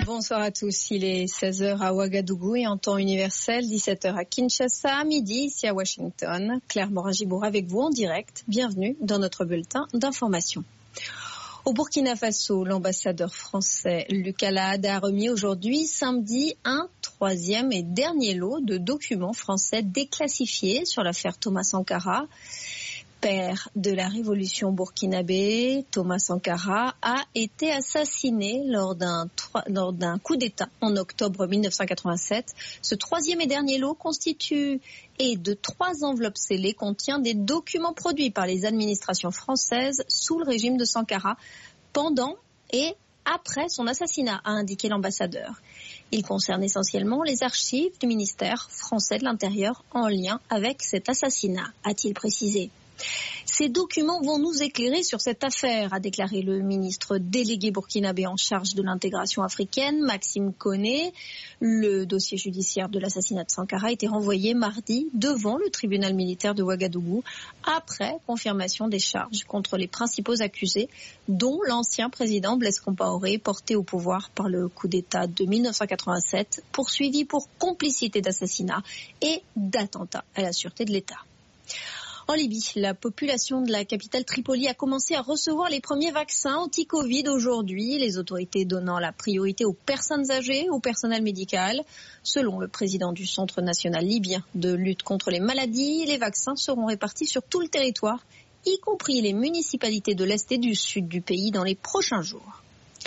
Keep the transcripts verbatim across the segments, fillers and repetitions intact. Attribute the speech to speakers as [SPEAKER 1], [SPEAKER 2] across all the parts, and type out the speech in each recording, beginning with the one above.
[SPEAKER 1] Bonsoir à tous, il est seize heures à Ouagadougou et en temps universel, dix-sept heures à Kinshasa, à midi ici à Washington. Claire Morin-Gibour avec vous en direct, bienvenue dans notre bulletin d'information. Au Burkina Faso, l'ambassadeur français Luc Alade a remis aujourd'hui, samedi, un troisième et dernier lot de documents français déclassifiés sur l'affaire Thomas Sankara. Père de la révolution burkinabé, Thomas Sankara a été assassiné lors d'un, lors d'un coup d'État en octobre mille neuf cent quatre-vingt-sept. Ce troisième et dernier lot constitue et de trois enveloppes scellées contient des documents produits par les administrations françaises sous le régime de Sankara pendant et après son assassinat, a indiqué l'ambassadeur. Il concerne essentiellement les archives du ministère français de l'Intérieur en lien avec cet assassinat, a-t-il précisé. Ces documents vont nous éclairer sur cette affaire, a déclaré le ministre délégué burkinabé en charge de l'intégration africaine, Maxime Koné. Le dossier judiciaire de l'assassinat de Sankara a été renvoyé mardi devant le tribunal militaire de Ouagadougou après confirmation des charges contre les principaux accusés, dont l'ancien président Blaise Compaoré, porté au pouvoir par le coup d'État de mille neuf cent quatre-vingt-sept, poursuivi pour complicité d'assassinat et d'attentat à la sûreté de l'État. En Libye, la population de la capitale Tripoli a commencé à recevoir les premiers vaccins anti-Covid aujourd'hui, les autorités donnant la priorité aux personnes âgées, au personnel médical. Selon le président du Centre national libyen de lutte contre les maladies, les vaccins seront répartis sur tout le territoire, y compris les municipalités de l'Est et du Sud du pays dans les prochains jours.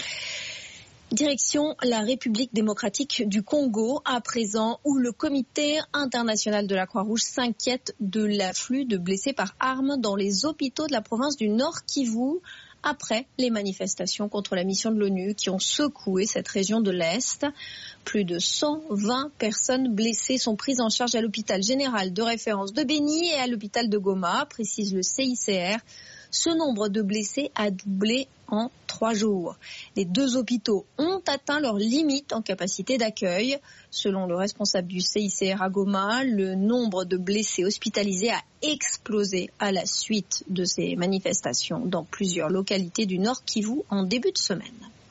[SPEAKER 1] Direction la République démocratique du Congo, à présent, où le comité international de la Croix-Rouge s'inquiète de l'afflux de blessés par armes dans les hôpitaux de la province du Nord Kivu, après les manifestations contre la mission de l'ONU qui ont secoué cette région de l'Est. Plus de cent vingt personnes blessées sont prises en charge à l'hôpital général de référence de Beni et à l'hôpital de Goma, précise le C I C R. Ce nombre de blessés a doublé en trois jours. Les deux hôpitaux ont atteint leurs limites en capacité d'accueil. Selon le responsable du C I C R à Goma, le nombre de blessés hospitalisés a explosé à la suite de ces manifestations dans plusieurs localités du Nord Kivu en début de semaine.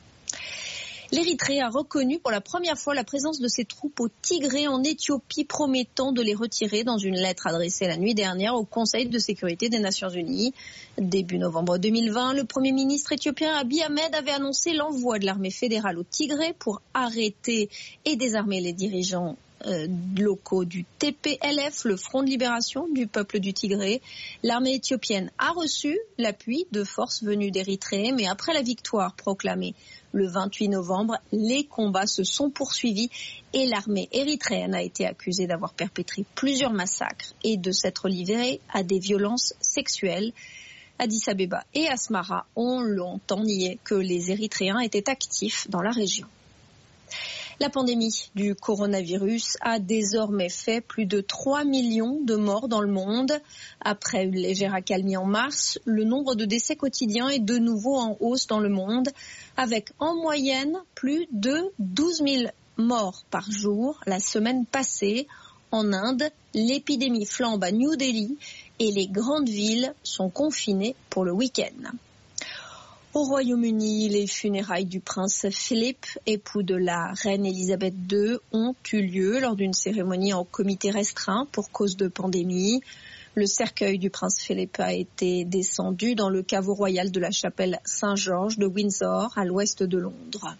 [SPEAKER 1] L'Érythrée a reconnu pour la première fois la présence de ses troupes au Tigré en Éthiopie, promettant de les retirer dans une lettre adressée la nuit dernière au Conseil de sécurité des Nations Unies. Début novembre deux mille vingt, le Premier ministre éthiopien Abiy Ahmed avait annoncé l'envoi de l'armée fédérale au Tigré pour arrêter et désarmer les dirigeants Euh, locaux du T P L F, le Front de libération du peuple du Tigré. L'armée éthiopienne a reçu l'appui de forces venues d'Érythrée, mais après la victoire proclamée le vingt-huit novembre, les combats se sont poursuivis et l'armée érythréenne a été accusée d'avoir perpétré plusieurs massacres et de s'être livrée à des violences sexuelles. Addis Abeba et Asmara ont longtemps nié que les Érythréens étaient actifs dans la région. La pandémie du coronavirus a désormais fait plus de trois millions de morts dans le monde. Après une légère accalmie en mars, le nombre de décès quotidiens est de nouveau en hausse dans le monde, avec en moyenne plus de douze mille morts par jour la semaine passée. En Inde, l'épidémie flambe à New Delhi et les grandes villes sont confinées pour le week-end. Au Royaume-Uni, les funérailles du prince Philippe, époux de la reine Elisabeth deux, ont eu lieu lors d'une cérémonie en comité restreint pour cause de pandémie. Le cercueil du prince Philippe a été descendu dans le caveau royal de la chapelle Saint-Georges de Windsor, à l'ouest de Londres.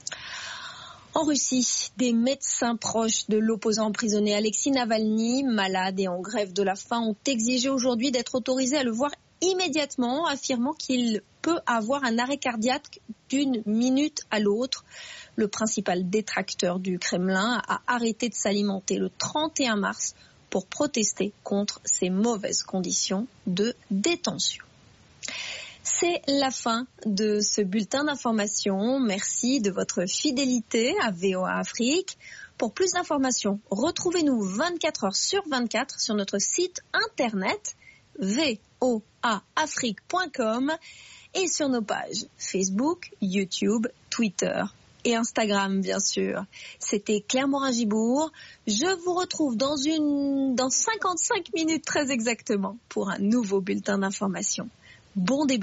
[SPEAKER 1] En Russie, des médecins proches de l'opposant emprisonné Alexis Navalny, malade et en grève de la faim, ont exigé aujourd'hui d'être autorisés à le voir immédiatement, affirmant qu'il peut avoir un arrêt cardiaque d'une minute à l'autre. Le principal détracteur du Kremlin a arrêté de s'alimenter le trente et un mars pour protester contre ces mauvaises conditions de détention. C'est la fin de ce bulletin d'information. Merci de votre fidélité à V O A Afrique. Pour plus d'informations, retrouvez-nous vingt-quatre heures sur vingt-quatre sur notre site internet v o a afrique point com et sur nos pages Facebook, YouTube, Twitter et Instagram, bien sûr. C'était Claire Morin-Gibour. Je vous retrouve dans une, dans cinquante-cinq minutes très exactement pour un nouveau bulletin d'information. Bon début.